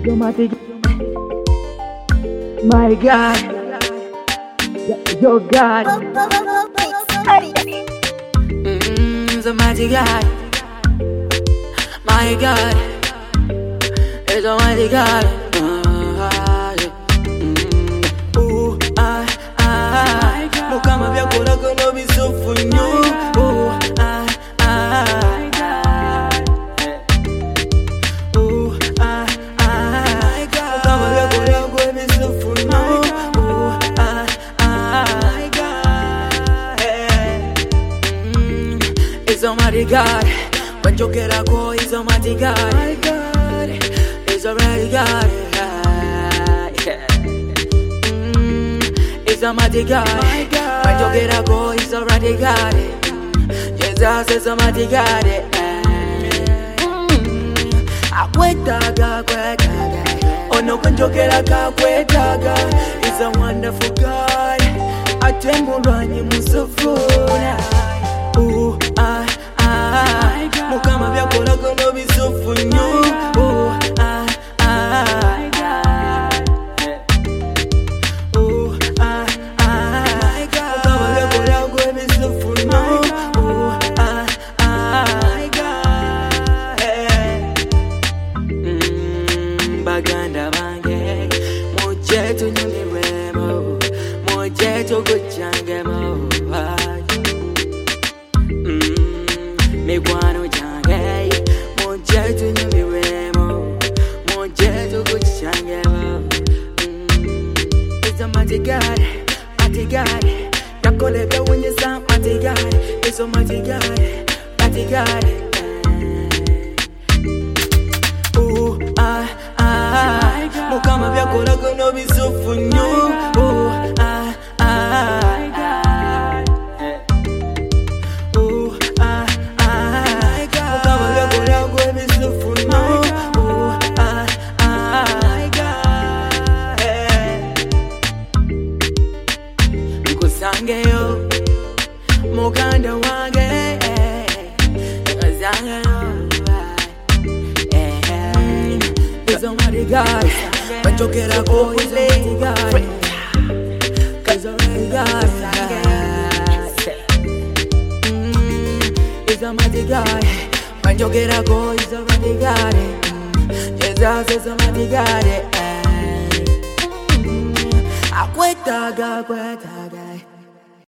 Automatic. My God, your God. The mighty God. My God, it's a mighty God. Mukama byakola kono bisufu nnyo. He's almighty God. When you get a go, he's almighty God. My God, he's almighty God. He's almighty God. When you get a go, he's almighty God. Jesus is almighty God. Akwetaga, kwetaga. Oh no, when you get a go, kwetaga. He's a wonderful God. Atembulwanyi musufuna. Mukama byakola kono bisufu nnyo. Mukama byakola gwe bisufu nnyo. Baganda bange mujje tunyumirwemo, mujje tugukyangemo. Mikwano gyange mujje tunyumirwemo, mujje tugukyangemo. He's a mighty God, mighty God. Yakola ebyewuunyisa, mighty God. He's a mighty God, mighty God. Mukama byakola kono bisufu nnyo. Nkusangeyo muganda wange, nkusangeyo. He's almighty God. When you get a go, he's almighty God. He's almighty God. He's almighty God. When you get a go, he's almighty God. Jesus is almighty God. Akwetaga, kwetaga.